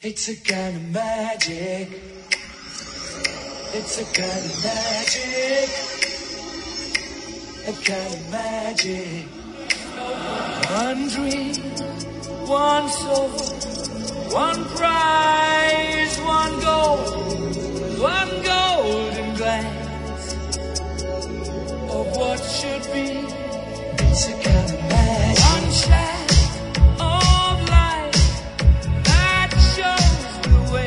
It's a kind of magic. It's a kind of magic. A kind of magic. One dream, one soul, one prize, one golden glance of what should be. It's a kind of magic. One shaft of light that shows the way.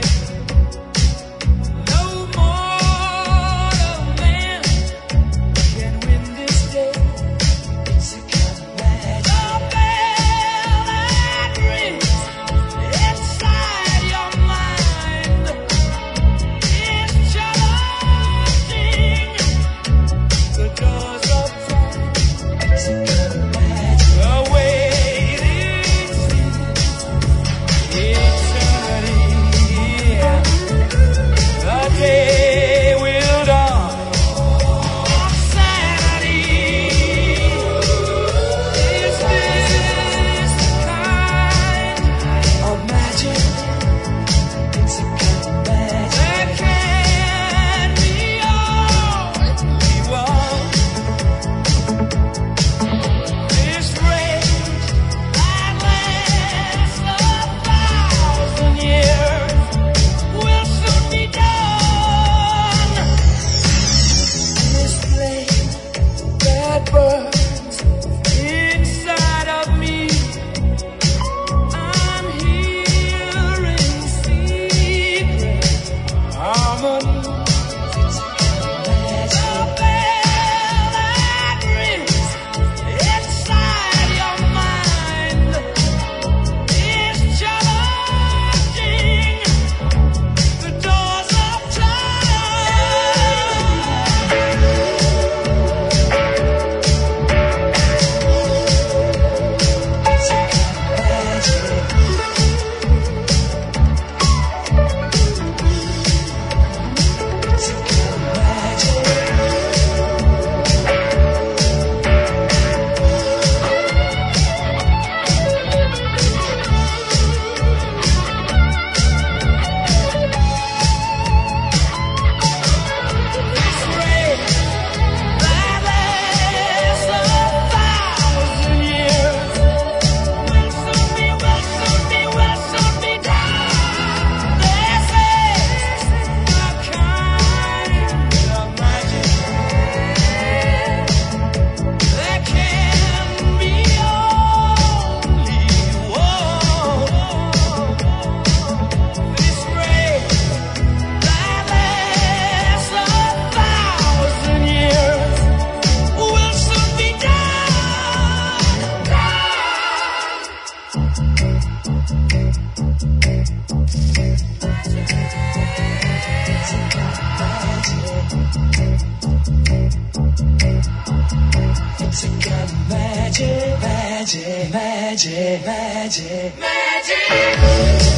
No mortal man can win this day. It's a kind of magic. The bell that rings inside your mind is challenging the doors of time. It's a kind of magic. The waiting eternity. The day will dawn of sanity. Is this the kind of magic? It's a kind of magic. There can be only one. This rage that lasts 1,000 years will soon be done. This flame that burns inside of me, I'm hearing secret harmony. It's a kind of magic. The bell that rings inside your mind is challenging the doors of time. It's a kind of magic. It's a kind of magic. This rain that lasts 1,000 years will soon be done. This is the kind of magic. There can be only one. This rain that lasts 1,000 years will soon be It's a kind of magic, magic, magic, magic, magic.